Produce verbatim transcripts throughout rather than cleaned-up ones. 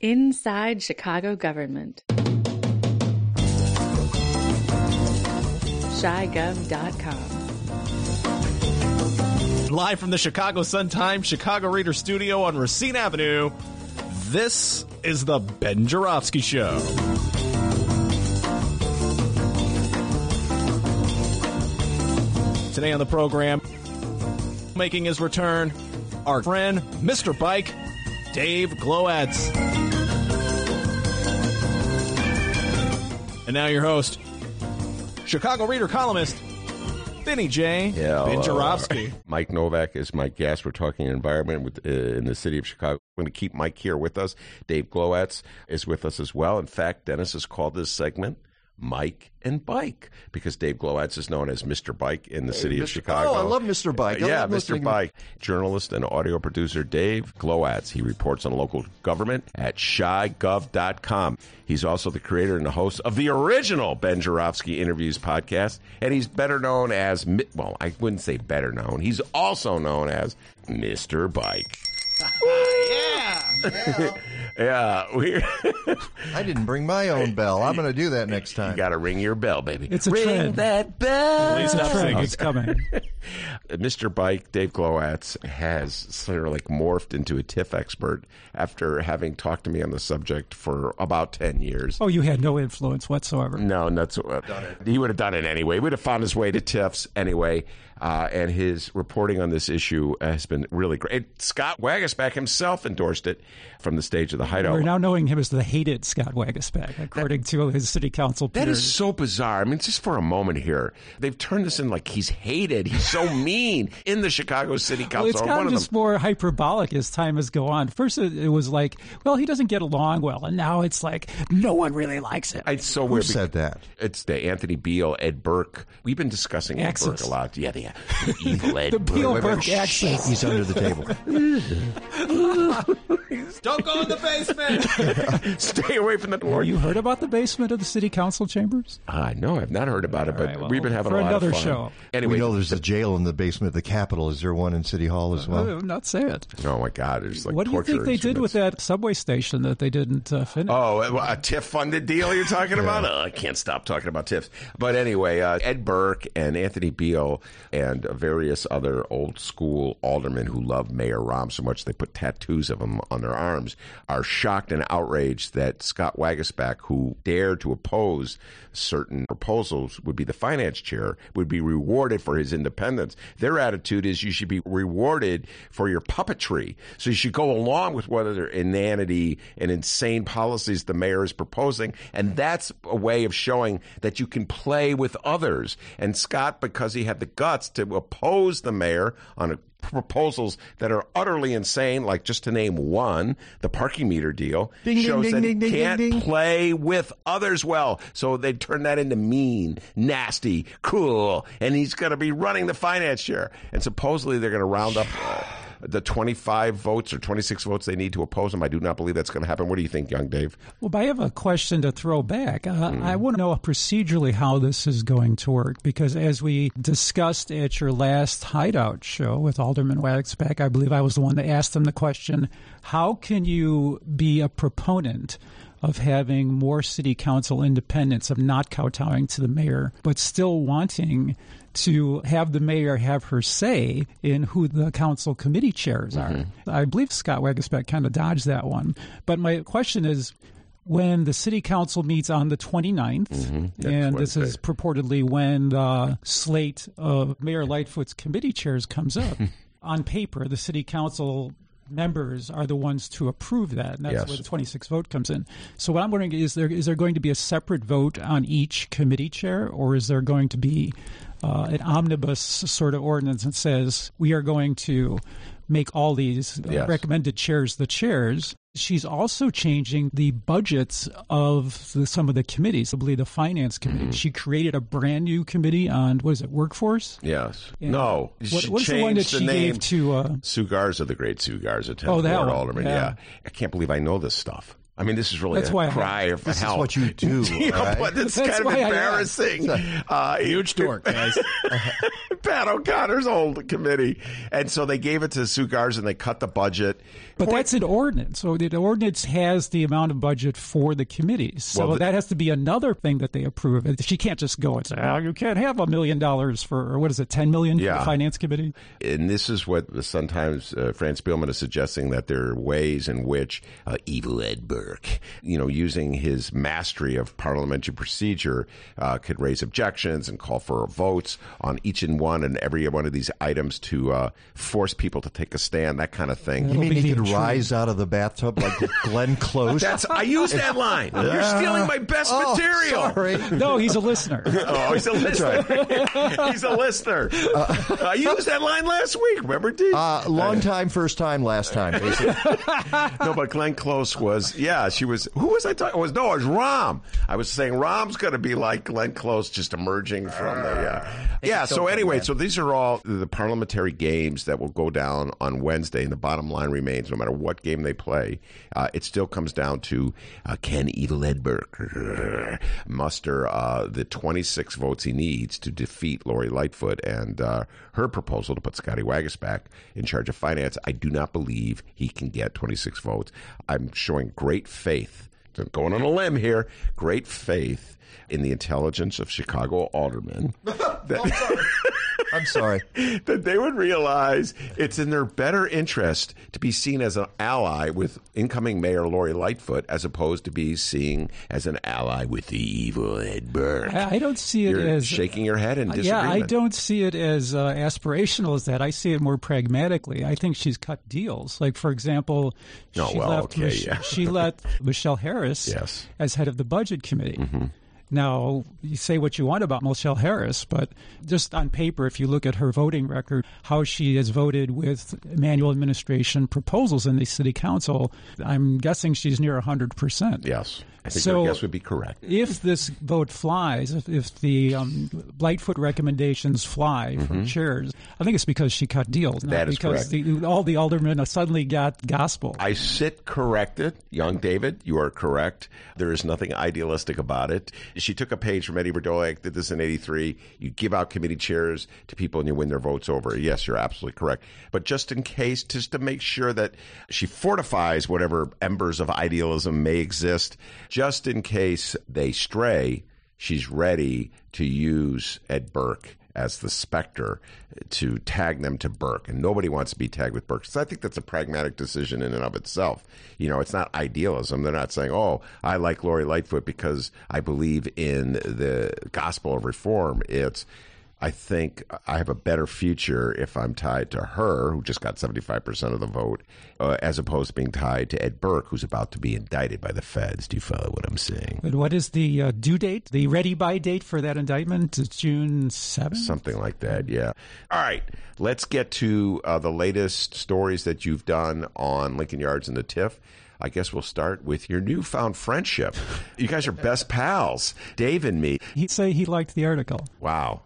Inside Chicago Government. Chi Gov dot com. Live from the Chicago Sun-Times Chicago Reader Studio on Racine Avenue, this is the Ben Joravsky Show. Today on the program, making his return, our friend, Mister Bike, Dave Glowacz. And now your host, Chicago Reader columnist, Benny J. Yeah, Ben uh, Joravsky. Mike Novak is my guest. We're talking environment with, uh, in the city of Chicago. We're going to keep Mike here with us. Dave Glowacz is with us as well. In fact, Dennis has called this segment Mike and Bike because Dave Glowacz is known as Mister Bike in the Hey, city of Mister Chicago. Oh, I love Mister Bike. I yeah, love Mister listening- Bike. Journalist and audio producer Dave Glowacz. He reports on local government at Chi Gov dot com. He's also the creator and the host of the original Ben Joravsky Interviews podcast, and he's better known as, well, I wouldn't say better known. He's also known as Mister Bike. Yeah. Yeah. Yeah, we. I didn't bring my own bell. I'm going to do that next You time. got to ring your bell, baby. It's a ring trend. that bell. Please stop Trend. singing. It's coming. Mister Bike, Dave Glowacz, has sort of like morphed into a TIFF expert after having talked to me on the subject for about ten years. Oh, you had no influence whatsoever. No, that's what he would have done it anyway. He would have found his way to TIFFs anyway. Uh, and his reporting on this issue has been really great. Scott Waguespack himself endorsed it from the stage of the Hideout. We're now knowing him as the hated Scott Waguespack, according that, to his city council peers. That is so bizarre. I mean, just for a moment here, they've turned this in like he's hated. He's so mean in the Chicago City Council. Well, it's One gotten of just them. more hyperbolic as time has gone on. First, it, it was like, well, he doesn't get along well, and now it's like no one really likes him. It's so Who weird. said that? It's the Anthony Beale, Ed Burke. We've been discussing Ed Axis. Burke a lot. Yeah, the, the evil Ed The Burke. Beale Wait, wait, Burke shh, axis. He's under the table. Don't go in the basement. Stay away from the door. You heard about the basement of the city council chambers? Uh, no, I've not heard about it, but right, well, we've been having for a lot another of fun. show. Anyway, We know there's a jail in the basement of the Capitol. Is there one in City Hall as well? Uh, not say it. oh my God, there's like What do you torture think they did with instruments. that subway station that they didn't uh, finish? Oh, a TIFF funded deal you're talking about? Oh, I can't stop talking about TIFFs. But anyway, uh, Ed Burke and Anthony Beale and various other old school aldermen who love Mayor Rahm so much they put tattoos of him on their arms are shocked and outraged that Scott Waguespack, who dared to oppose certain proposals, would be the finance chair, would be rewarded for his independence. Their attitude is you should be rewarded for your puppetry. So you should go along with what other inanity and insane policies the mayor is proposing. And that's a way of showing that you can play with others. And Scott, because he had the guts to oppose the mayor on a proposals that are utterly insane, like just to name one, the parking meter deal, Ding, ding, shows ding, that ding, he ding, can't ding, ding. play with others well. So they turn that into mean, nasty, cool, and he's going to be running the finance chair. And supposedly they're going to round up uh, the twenty-five votes or twenty-six votes they need to oppose him. I do not believe that's going to happen. What do you think, young Dave? Well, I have a question to throw back. Uh, mm. I want to know procedurally how this is going to work, because as we discussed at your last Hideout show with Alderman Waguespack, I believe I was the one that asked him the question, how can you be a proponent of having more city council independence, of not kowtowing to the mayor, but still wanting to have the mayor have her say in who the council committee chairs are? Mm-hmm. I believe Scott Waguespack kind of dodged that one. But my question is, when the city council meets on the twenty-ninth, mm-hmm. and this is purportedly when the slate of Mayor Lightfoot's committee chairs comes up, on paper, the city council members are the ones to approve that, and that's yes. where the twenty-six vote comes in. So what I'm wondering is there is there going to be a separate vote on each committee chair, or is there going to be uh, an omnibus sort of ordinance that says we are going to make all these uh, yes. recommended chairs the chairs? She's also changing the budgets of the, some of the committees. I believe the finance committee. Mm-hmm. She created a brand new committee on, what is it, workforce? Yes. And no. What, she what is the one that the she name. gave to... Uh, Sue Garza, the great Sue Garza, tenth oh, that Ward one. Alderman. Yeah. yeah. I can't believe I know this stuff. I mean, this is really That's a why I- cry of This help. is what you do. Yeah, all right? but it's That's kind of why I embarrassing. Uh, Huge dork, guys. Pat O'Connor's old committee. And so they gave it to Sue Garza and they cut the budget. But that's an ordinance. So the ordinance has the amount of budget for the committees. So Well, the- that has to be another thing that they approve. She can't just go and say, oh, you can't have a million dollars for, or what is it, ten million Yeah. for the finance committee? And this is what the sometimes uh, Fran Spielman is suggesting, that there are ways in which uh, evil Ed Burke, you know, using his mastery of parliamentary procedure, uh, could raise objections and call for votes on each and one and every one of these items to uh, force people to take a stand, that kind of thing. You mean be he the could rise out of the bathtub like Glenn Close? That's I used that line. You're stealing my best oh, material. Sorry. No, he's a listener. Oh, he's a listener. He's a listener. I used that line last week. Remember, D? Uh, long time, first time, last time. Basically. No, but Glenn Close was, yeah, she was, who was I talking? It was, no, it was Rom. I was saying Rom's going to be like Glenn Close, just emerging from the, uh, yeah. So anyway, so these are all the parliamentary games that will go down on Wednesday, and the bottom line remains, no matter what game they play, uh, it still comes down to, uh, can evil Ed Burke muster uh, the twenty-six votes he needs to defeat Lori Lightfoot and uh, her proposal to put Scotty Waguespack in charge of finance. I do not believe he can get twenty-six votes. I'm showing great faith, going on a limb here, great faith in the intelligence of Chicago aldermen. that, I'm sorry. that they would realize it's in their better interest to be seen as an ally with incoming Mayor Lori Lightfoot as opposed to be seen as an ally with the evil Ed Burke. I I don't see it You're as shaking your head in Yeah, disagreement. I don't see it as uh, aspirational as that. I see it more pragmatically. I think she's cut deals. Like, for example, Oh, she, well, left okay, Mich- yeah. she let Michelle Harris Yes. as head of the Budget Committee. Mm-hmm. Now, you say what you want about Michelle Harris, but just on paper, if you look at her voting record, how she has voted with manual administration proposals in the city council, I'm guessing she's near one hundred percent. Yes. I think So- your guess would be correct. If this vote flies, if, if the um, Lightfoot recommendations fly for chairs, I think it's because she cut deals, not Mm-hmm. That is because correct. the, all the aldermen suddenly got gospel. I sit corrected. Young David, you are correct. There is nothing idealistic about it. She took a page from Eddie Verdoliak, did this in eighty-three. You give out committee chairs to people and you win their votes over. Yes, you're absolutely correct. But just in case, just to make sure that she fortifies whatever embers of idealism may exist, just in case they stray, she's ready to use Ed Burke as the specter to tag them to Burke. And nobody wants to be tagged with Burke. So I think that's a pragmatic decision in and of itself. You know, it's not idealism. They're not saying, oh, I like Lori Lightfoot because I believe in the gospel of reform. It's, I think I have a better future if I'm tied to her, who just got seventy-five percent of the vote, uh, as opposed to being tied to Ed Burke, who's about to be indicted by the feds. Do you follow what I'm saying? But what is the uh, due date, the ready-by date for that indictment? It's June seventh? Something like that, yeah. All right, let's get to uh, the latest stories that you've done on Lincoln Yards and the TIFF. I guess we'll start with your newfound friendship. You guys are best pals, Dave and me. He'd say he liked the article. Wow.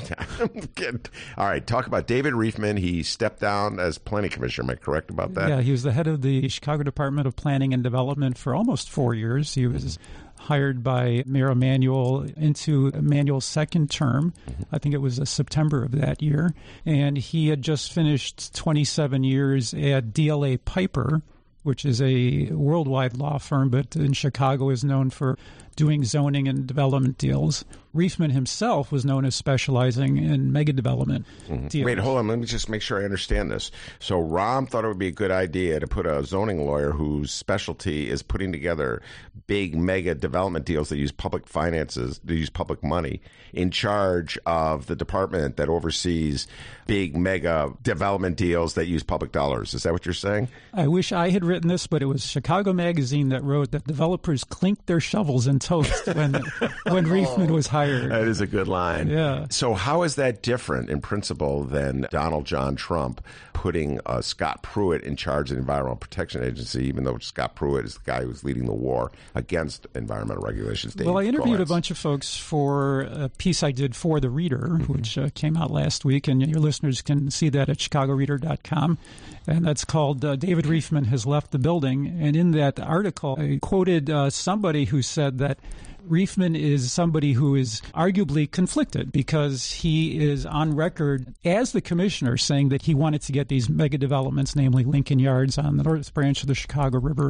All right, talk about David Riefman. He stepped down as planning commissioner. Am I correct about that? Yeah, he was the head of the Chicago Department of Planning and Development for almost four years. He was hired by Mayor Emanuel into Emanuel's second term. I think it was uh, September of that year. And he had just finished twenty-seven years at D L A Piper, which is a worldwide law firm, but in Chicago is known for doing zoning and development deals. Riefman himself was known as specializing in mega development deals. Wait, hold on. Let me just make sure I understand this. So Rom thought it would be a good idea to put a zoning lawyer whose specialty is putting together big mega development deals that use public finances, that use public money, in charge of the department that oversees big mega development deals that use public dollars. Is that what you're saying? I wish I had written this, but it was Chicago Magazine that wrote that developers clinked their shovels in toast when when Riefman was hired. That is a good line. Yeah. So how is that different in principle than Donald John Trump putting uh, Scott Pruitt in charge of the Environmental Protection Agency, even though Scott Pruitt is the guy who's leading the war against environmental regulations? Dave, Well, I interviewed go a bunch of folks for a piece I did for The Reader, mm-hmm. which uh, came out last week, and your listeners can see that at chicago reader dot com. and that's called uh, David Riefman Has Left the Building. And in that article, I quoted uh, somebody who said that Riefman is somebody who is arguably conflicted because he is on record as the commissioner saying that he wanted to get these mega developments, namely Lincoln Yards on the north branch of the Chicago River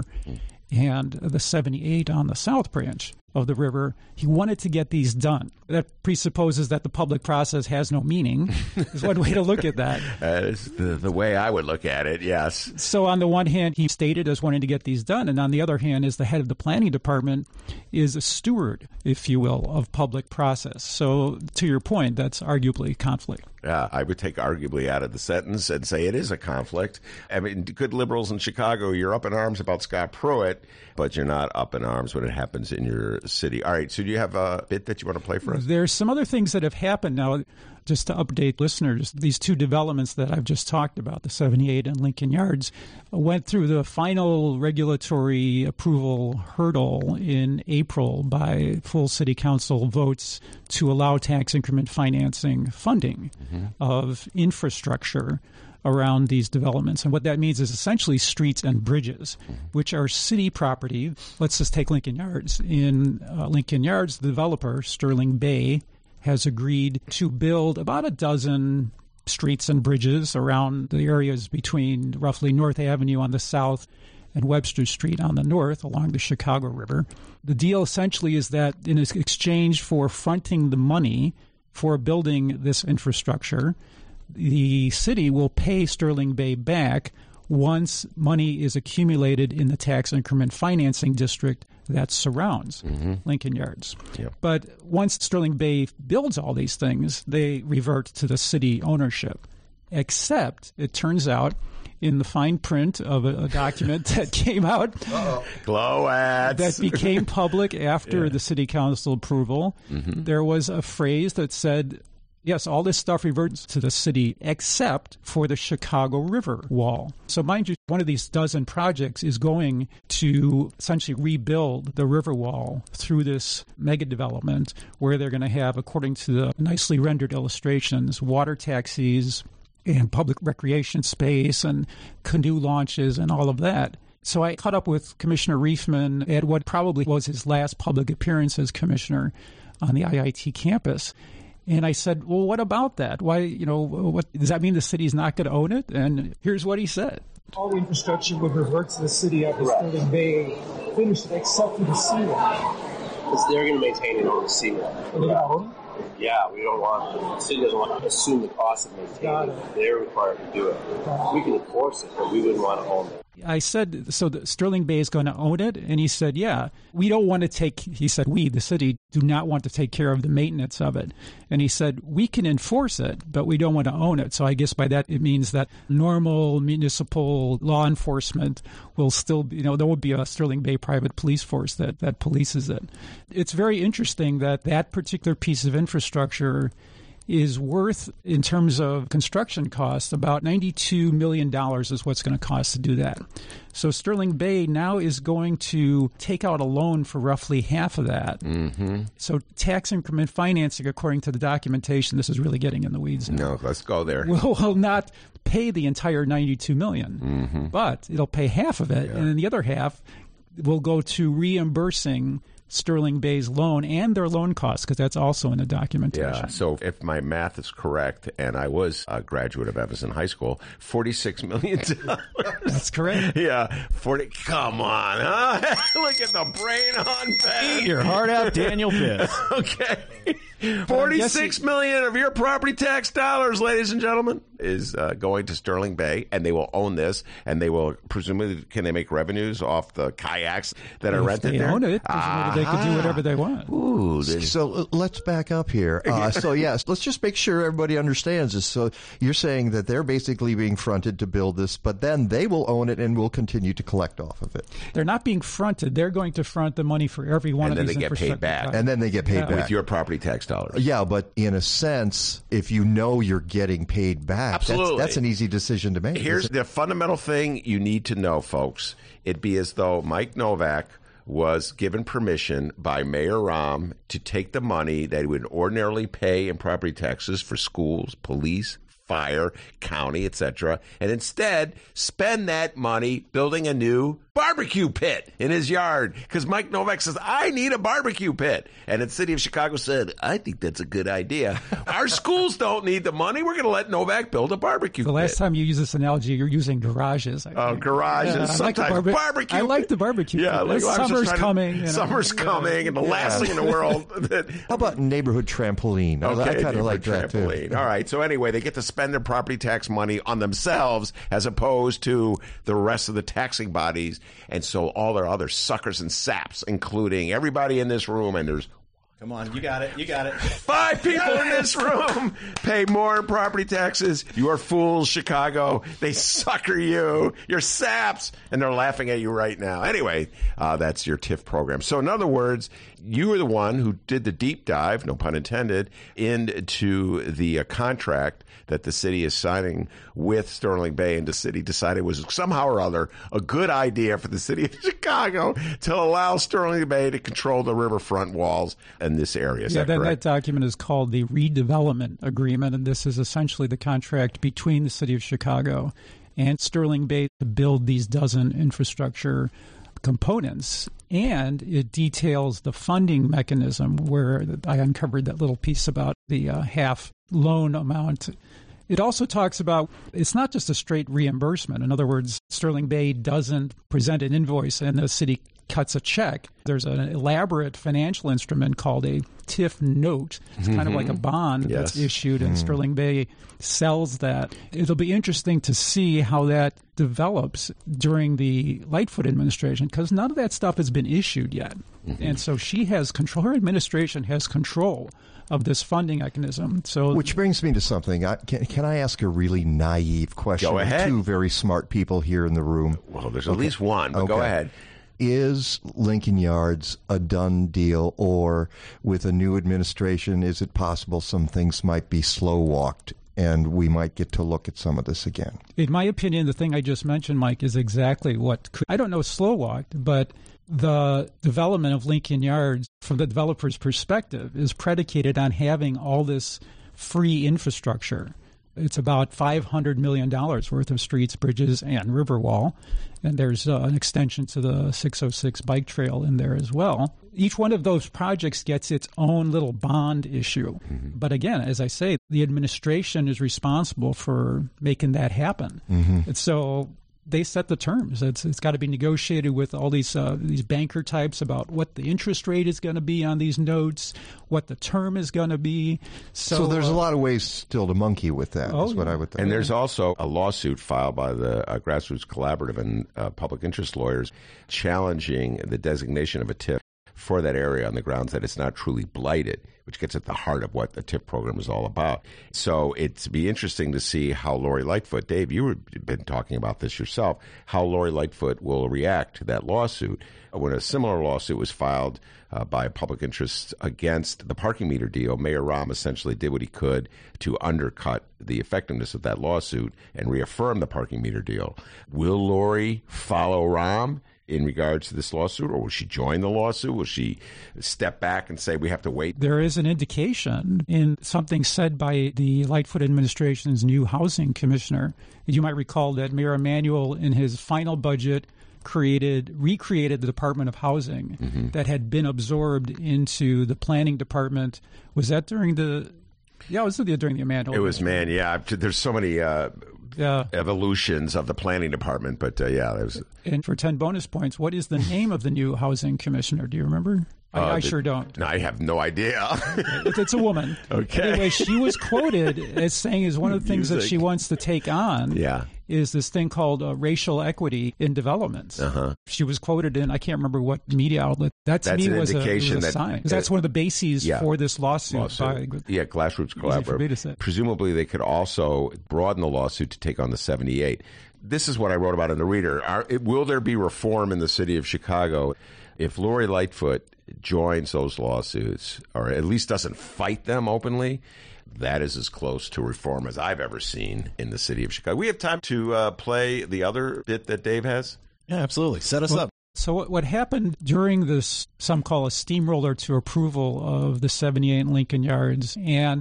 and the seventy-eight on the south branch of the river. He wanted to get these done. That presupposes that the public process has no meaning, is one way to look at that. That is the, the way I would look at it, yes. So on the one hand, he stated as wanting to get these done, and on the other hand, as the head of the planning department, is a steward, if you will, of public process. So to your point, that's arguably conflict. Yeah, I would take arguably out of the sentence and say it is a conflict. I mean, good liberals in Chicago, you're up in arms about Scott Pruitt, but you're not up in arms when it happens in your city. All right, so do you have a bit that you want to play for us? There's some other things that have happened now. Just to update listeners, these two developments that I've just talked about, the seventy-eight and Lincoln Yards, went through the final regulatory approval hurdle in April by full city council votes to allow tax increment financing funding mm-hmm. of infrastructure around these developments. And what that means is essentially streets and bridges, which are city property. Let's just take Lincoln Yards. In uh, Lincoln Yards, the developer, Sterling Bay, has agreed to build about a dozen streets and bridges around the areas between roughly North Avenue on the south and Webster Street on the north along the Chicago River. The deal essentially is that in exchange for fronting the money for building this infrastructure, the city will pay Sterling Bay back once money is accumulated in the tax increment financing district that surrounds mm-hmm. Lincoln Yards. Yep. But once Sterling Bay builds all these things, they revert to the city ownership. Except, it turns out, in the fine print of a, a document that came out Glow ads. that became public after yeah. the city council approval, mm-hmm. there was a phrase that said, yes, all this stuff reverts to the city except for the Chicago River wall. So mind you, one of these dozen projects is going to essentially rebuild the river wall through this mega development where they're going to have, according to the nicely rendered illustrations, water taxis and public recreation space and canoe launches and all of that. So I caught up with Commissioner Riefman at what probably was his last public appearance as commissioner on the I I T campus. And I said, well, what about that? Why, you know, what does that mean the city's not going to own it? And here's what he said. All the infrastructure would revert to the city of Sterling Bay, finished except for the seawall. Because they're going to maintain it on the seawall. Are they going to own it? Yeah, we don't want, the city doesn't want to assume the cost of maintaining it. They're required to do it. We can enforce it, but we wouldn't want to own it. I said, so the Sterling Bay is going to own it? And he said, yeah. We don't want to take, he said, we, the city, do not want to take care of the maintenance of it. And he said, we can enforce it, but we don't want to own it. So I guess by that it means that normal municipal law enforcement will still be, you know, there will be a Sterling Bay private police force that, that polices it. It's very interesting that that particular piece of infrastructure is worth, in terms of construction costs, about ninety-two million dollars is what's going to cost to do that. So Sterling Bay now is going to take out a loan for roughly half of that. Mm-hmm. So tax increment financing, according to the documentation, this is really getting in the weeds now. No, let's go there. Will, will not pay the entire ninety-two million dollars, mm-hmm. but it'll pay half of it, yeah. and then the other half will go to reimbursing Sterling Bay's loan and their loan costs, because that's also in the documentation. Yeah, so if my math is correct, and I was a graduate of Evanston High School, forty-six million dollars. That's correct. Yeah, forty. Come on, huh? Look at the brain on Ben. Eat your heart out, Daniel Pitt. Okay. forty-six million of your property tax dollars, ladies and gentlemen, is uh, going to Sterling Bay, and they will own this, and they will, presumably, can they make revenues off the kayaks that are if rented they there? Own it, presumably they could do whatever they want. Ooh, so uh, let's back up here. Uh, so yes, let's just make sure everybody understands this. So you're saying that they're basically being fronted to build this, but then they will own it and will continue to collect off of it. They're not being fronted. They're going to front the money for every one and of then these they get paid back. Projects. And then they get paid yeah. back. With your property tax dollars. Yeah, but in a sense, if you know you're getting paid back, Absolutely. That's, that's an easy decision to make. Here's the fundamental thing you need to know, folks. It'd be as though Mike Novak was given permission by Mayor Rahm to take the money that he would ordinarily pay in property taxes for schools, police, fire, county, et cetera, and instead spend that money building a new barbecue pit in his yard. Because Mike Novak says, I need a barbecue pit. And the city of Chicago said, I think that's a good idea. Our schools don't need the money. We're going to let Novak build a barbecue the pit. The last time you use this analogy, you're using garages. I Oh, think. garages. Yeah, I Sometimes like the barbe- barbecue. I like the barbecue. Yeah, like, well, summer's coming. You know. Summer's Yeah. coming, and the Yeah. last thing in the world. That, How about neighborhood trampoline? I- I Okay, kind of like that too. trampoline. All right. So anyway, they get to spend their property tax money on themselves as opposed to the rest of the taxing bodies. And so all their other suckers and saps, including everybody in this room, and there's Come on, you got it. You got it. five people in this room pay more property taxes. You are fools, Chicago. They sucker you. You're saps. And they're laughing at you right now. Anyway, uh, that's your T I F program. So in other words, you were the one who did the deep dive, no pun intended, into the uh, contract that the city is signing with Sterling Bay, and the city decided was somehow or other a good idea for the city of Chicago to allow Sterling Bay to control the riverfront walls in this area. Is yeah, that that, correct? that document is called the Redevelopment Agreement, and this is essentially the contract between the city of Chicago and Sterling Bay to build these dozen infrastructure components. And it details the funding mechanism where I uncovered that little piece about the uh, half loan amount. It also talks about it's not just a straight reimbursement. In other words, Sterling Bay doesn't present an invoice and the city cuts a check. There's an elaborate financial instrument called a T I F note. It's kind of like a bond Yes. that's issued, and Sterling Bay sells that. It'll be interesting to see how that develops during the Lightfoot administration, because none of that stuff has been issued yet. And so she has control, her administration has control of this funding mechanism. So, Which brings me to something. I, can, can I ask a really naive question? Go ahead. Two very smart people here in the room. Well, there's at least one, but go Okay. ahead. Is Lincoln Yards a done deal, or with a new administration, is it possible some things might be slow walked and we might get to look at some of this again? in my opinion, the thing I just mentioned, Mike, is exactly what could, I don't know, slow walked, but the development of Lincoln Yards, from the developer's perspective, is predicated on having all this free infrastructure. It's about five hundred million dollars worth of streets, bridges, and Riverwall. And there's uh, an extension to the six oh six bike trail in there as well. Each one of those projects gets its own little bond issue. Mm-hmm. But again, as I say, the administration is responsible for making that happen. Mm-hmm. And so they set the terms. It's it's got to be negotiated with all these uh, these banker types about what the interest rate is going to be on these notes, what the term is going to be. So, So, there's uh, a lot of ways still to monkey with that, Oh, is what yeah. I would think. And there's also a lawsuit filed by the uh, Grassroots Collaborative and uh, public interest lawyers challenging the designation of a T I F for that area on the grounds that it's not truly blighted, which gets at the heart of what the T I F program is all about. So it'd be interesting to see how Lori Lightfoot, Dave, you've been talking about this yourself, how Lori Lightfoot will react to that lawsuit. When a similar lawsuit was filed uh, by public interest against the parking meter deal, Mayor Rahm essentially did what he could to undercut the effectiveness of that lawsuit and reaffirm the parking meter deal. Will Lori follow Rahm in regards to this lawsuit, or will she join the lawsuit? Will she step back and say we have to wait? There is an indication in something said by the Lightfoot administration's new housing commissioner. You might recall that Mayor Emanuel, in his final budget, created, recreated the Department of Housing mm-hmm. that had been absorbed into the planning department. Was that during the? Yeah, it was during the Emanuel. It was, man. Yeah, there's so many. Uh, Yeah. evolutions of the planning department, but uh, yeah, there was. And for ten bonus points, what is the name of the new housing commissioner? Do you remember? I, Uh, I the- sure don't. No, I have no idea. It's, it's a woman. Okay. Anyway, she was quoted as saying is one of the things that Music. she wants to take on. Yeah. Is this thing called uh, racial equity in developments. Uh-huh. She was quoted in, I can't remember what media outlet. That to That's me an was a, indication was a that- sign. 'Cause that's one of the bases Yeah. for this lawsuit. lawsuit. By, yeah, Grassroots for me to Collaborative. say. Presumably, they could also broaden the lawsuit to take on the seventy-eight. This is what I wrote about in the Reader. Are, it, will there be reform in the city of Chicago if Lori Lightfoot joins those lawsuits, or at least doesn't fight them openly? That is as close to reform as I've ever seen in the city of Chicago. We have time to uh, play the other bit that Dave has. Yeah, absolutely. Set us Well, up. So what, what happened during this, some call a steamroller to approval of the seventy-eight Lincoln Yards and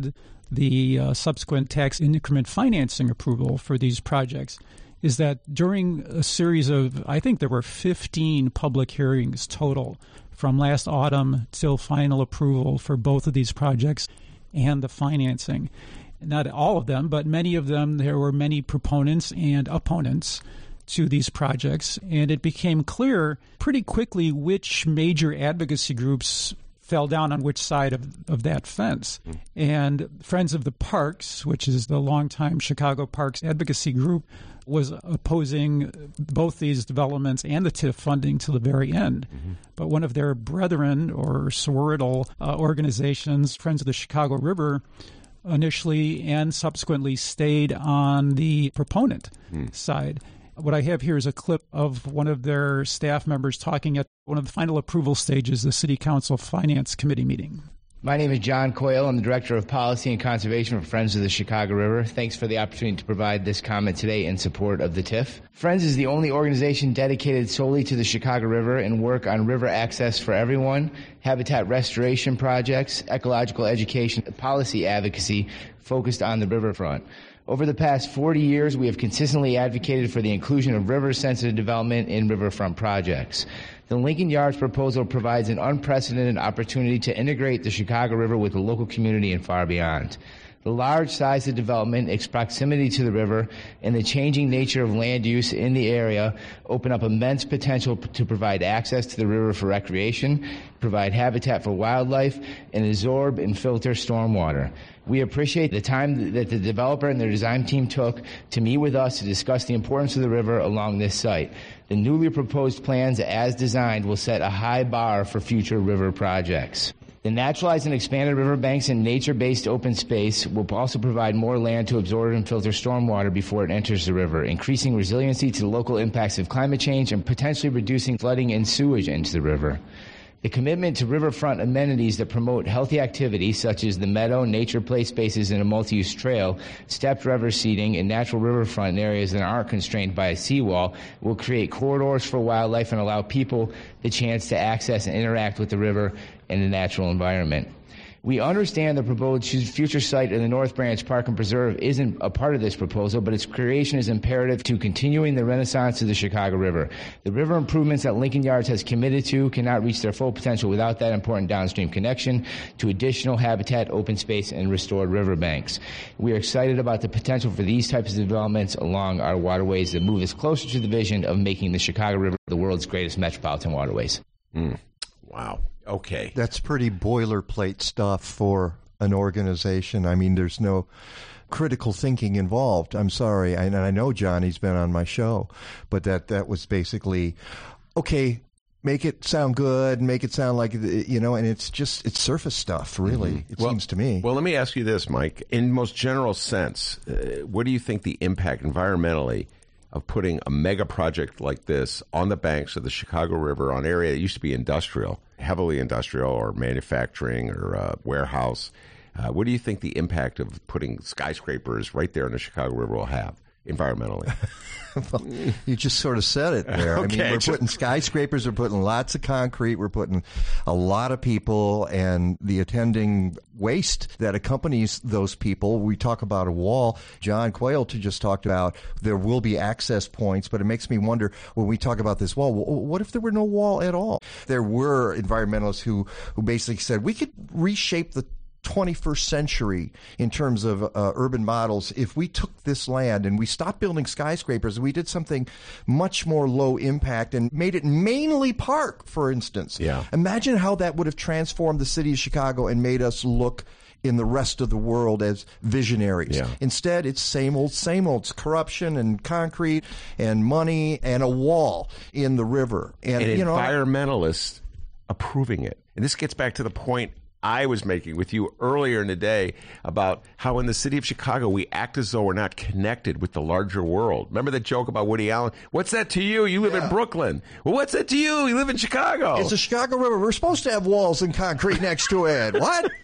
the uh, subsequent tax increment financing approval for these projects is that during a series of, I think there were fifteen public hearings total from last autumn till final approval for both of these projects and the financing. Not all of them, but many of them, there were many proponents and opponents to these projects, and it became clear pretty quickly which major advocacy groups fell down on which side of, of that fence. Mm. And Friends of the Parks, which is the longtime Chicago Parks advocacy group, was opposing both these developments and the T I F funding to the very end. Mm-hmm. But one of their brethren or sororital uh, organizations, Friends of the Chicago River, initially and subsequently stayed on the proponent mm. side. What I have here is a clip of one of their staff members talking at one of the final approval stages, the City Council Finance Committee meeting. My name is John Coyle. I'm the Director of Policy and Conservation for Friends of the Chicago River. Thanks for the opportunity to provide this comment today in support of the T I F. Friends is the only organization dedicated solely to the Chicago River and work on river access for everyone, habitat restoration projects, ecological education, policy advocacy focused on the riverfront. Over the past forty years, we have consistently advocated for the inclusion of river-sensitive development in riverfront projects. The Lincoln Yards proposal provides an unprecedented opportunity to integrate the Chicago River with the local community and far beyond. The large size of development, its proximity to the river, and the changing nature of land use in the area open up immense potential to provide access to the river for recreation, provide habitat for wildlife, and absorb and filter stormwater. We appreciate the time that the developer and their design team took to meet with us to discuss the importance of the river along this site. The newly proposed plans, as designed, will set a high bar for future river projects. The naturalized and expanded riverbanks and nature-based open space will also provide more land to absorb and filter stormwater before it enters the river, increasing resiliency to the local impacts of climate change and potentially reducing flooding and sewage into the river. The commitment to riverfront amenities that promote healthy activities such as the meadow, nature play spaces, and a multi-use trail, stepped river seating, and natural riverfront areas that aren't constrained by a seawall will create corridors for wildlife and allow people the chance to access and interact with the river and the natural environment. We understand the proposed future site in the North Branch Park and Preserve isn't a part of this proposal, but its creation is imperative to continuing the renaissance of the Chicago River. The river improvements that Lincoln Yards has committed to cannot reach their full potential without that important downstream connection to additional habitat, open space, and restored riverbanks. We are excited about the potential for these types of developments along our waterways that move us closer to the vision of making the Chicago River the world's greatest metropolitan waterways. Mm. Wow. Okay. That's pretty boilerplate stuff for an organization. I mean, there's no critical thinking involved. I'm sorry. I, and I know Johnny's been on my show, but that, that was basically, okay, make it sound good, make it sound like, you know, and it's just, it's surface stuff, really, mm-hmm. it well, seems to me. Well, let me ask you this, Mike. In most general sense, uh, what do you think the impact environmentally of putting a mega project like this on the banks of the Chicago River on area that used to be industrial, heavily industrial or manufacturing or uh, warehouse? Uh, what do you think the impact of putting skyscrapers right there in the Chicago River will have environmentally? Well, you just sort of said it there. Okay. I mean, we're putting skyscrapers, we're putting lots of concrete, we're putting a lot of people, and the attending waste that accompanies those people. We talk about a wall. John Quayle just talked about there will be access points, but it makes me wonder, when we talk about this wall, what if there were no wall at all? There were environmentalists who, who basically said we could reshape the twenty-first century in terms of uh, urban models if we took this land and we stopped building skyscrapers and we did something much more low impact and made it mainly park, for instance. Yeah. Imagine how that would have transformed the city of Chicago and made us look in the rest of the world as visionaries. Yeah. Instead, it's same old, same old. It's corruption and concrete and money and a wall in the river. And, and you know, environmentalists approving it. And this gets back to the point I was making with you earlier in the day about how in the city of Chicago we act as though we're not connected with the larger world. Remember that joke about Woody Allen? What's that to you? You live yeah. in Brooklyn. Well, what's that to you? You live in Chicago. It's the Chicago River. We're supposed to have walls and concrete next to it. What?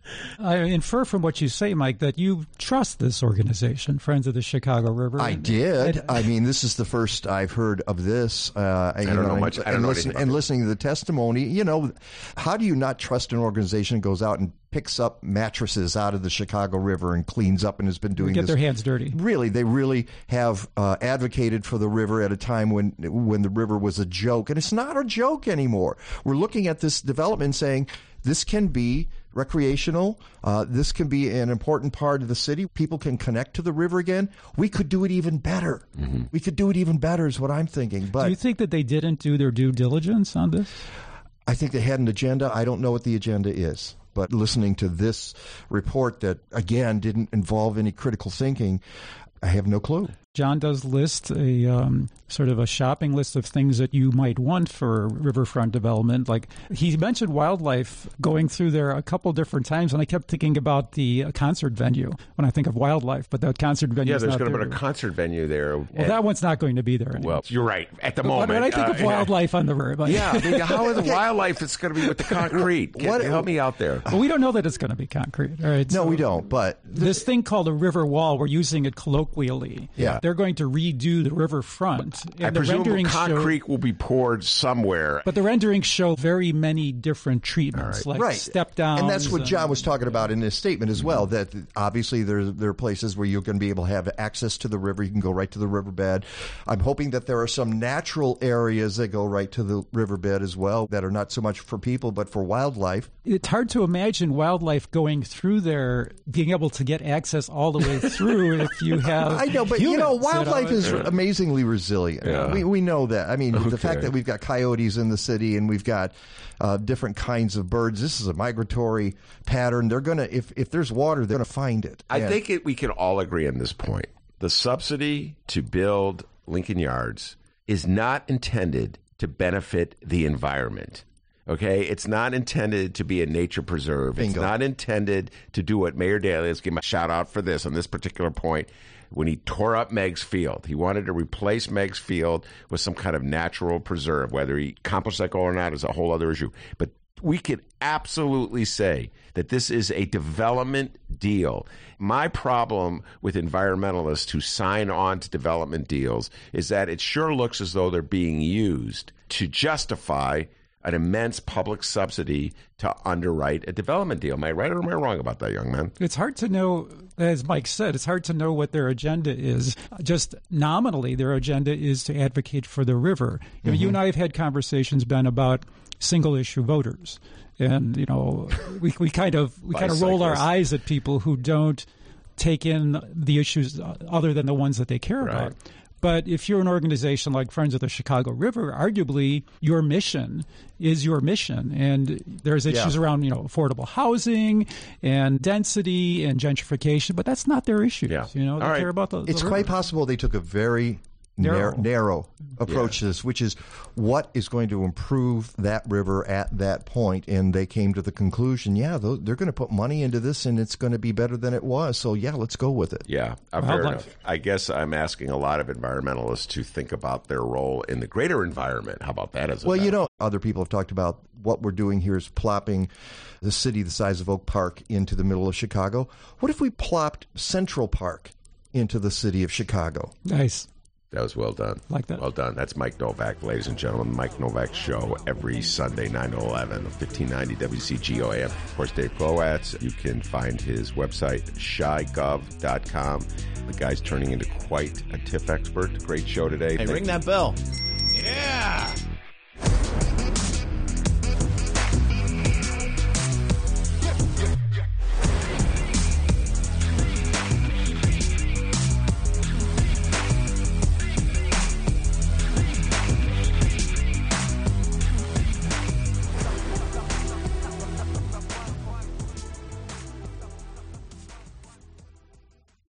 I infer from what you say, Mike, that you trust this organization, Friends of the Chicago River. I did. I mean, this is the first I've heard of this. Uh, I don't know, know much. I don't and know listen, anything about And it. listening to the testimony, you know, how do you not trust an organization that goes out and picks up mattresses out of the Chicago River and cleans up and has been doing Get this? their hands dirty. Really, they really have uh, advocated for the river at a time when when the river was a joke, and it's not a joke anymore. We're looking at this development saying this can be recreational. Uh, this can be an important part of the city. People can connect to the river again. We could do it even better. Mm-hmm. We could do it even better is what I'm thinking. But do you think that they didn't do their due diligence on this? I think they had an agenda. I don't know what the agenda is. But listening to this report that, again, didn't involve any critical thinking, I have no clue. John does list a um, sort of a shopping list of things that you might want for riverfront development. Like he mentioned wildlife going through there a couple different times, and I kept thinking about the concert venue when I think of wildlife. But that concert venue, Yeah, is there's not going to there. be a concert venue there. Well, that one's not going to be there anymore. Well, you're right. At the But moment, when I think of uh, wildlife on the river, yeah, I mean, how is the wildlife? It's going to be with the concrete. Can, What- help me out there. well, we don't know that it's going to be concrete. All right, No, so we don't. But This thing called a river wall, we're using it colloquially. Yeah. They're going to redo the riverfront. And I the presume renderings show- concrete will be poured somewhere. But the renderings show very many different treatments, like right. step downs. And that's what and- John was talking about in his statement as well, that obviously there, there are places where you're going to be able to have access to the river. You can go right to the riverbed. I'm hoping that there are some natural areas that go right to the riverbed as well that are not so much for people but for wildlife. It's hard to imagine wildlife going through there, being able to get access all the way through if you have I know, but you know, humans, wildlife know? is amazingly resilient. Yeah. We we know that. I mean, Okay. the fact that we've got coyotes in the city and we've got uh, different kinds of birds. This is a migratory pattern. They're gonna if if there's water, they're gonna find it. I And- think it, we can all agree on this point. The subsidy to build Lincoln Yards is not intended to benefit the environment. Okay? It's not intended to be a nature preserve. Bingo. It's not intended to do what Mayor Daley, let's give him a shout out for this on this particular point. When he tore up Meigs Field, he wanted to replace Meigs Field with some kind of natural preserve. Whether he accomplished that goal or not is a whole other issue. But we could absolutely say that this is a development deal. My problem with environmentalists who sign on to development deals is that it sure looks as though they're being used to justify an immense public subsidy to underwrite a development deal. Am I right or am I wrong about that, young man? It's hard to know, as Mike said, it's hard to know what their agenda is. Just nominally, their agenda is to advocate for the river. You know, Mm-hmm. you and I have had conversations, Ben, about single-issue voters. And, you know, we, we kind of we kind of roll our Bicyclists. eyes at people who don't take in the issues other than the ones that they care Right. about. But if you're an organization like Friends of the Chicago River, arguably your mission is your mission. And there's issues Yeah. around, you know, affordable housing and density and gentrification, but that's not their issues. Yeah. You know, they All right. care about the, the It's river. quite possible they took a very Narrow. narrow, narrow approach to this, which is what is going to improve that river at that point. And they came to the conclusion, yeah, tho- they're going to put money into this and it's going to be better than it was. So, yeah, let's go with it. Yeah, uh, fair Wildlife. enough. I guess I'm asking a lot of environmentalists to think about their role in the greater environment. How about that as a Well, you matter? know, other people have talked about what we're doing here is plopping the city the size of Oak Park into the middle of Chicago. What if we plopped Central Park into the city of Chicago? Nice. That was well done. Like that. Well done. That's Mike Novak, ladies and gentlemen. Mike Novak Show every Sunday, nine to eleven, fifteen ninety W C G O A M. Of course, Dave Clowatz. You can find his website, shy gov dot com. The guy's turning into quite a TIF expert. Great show today. Hey, Thank ring you. that bell. Yeah.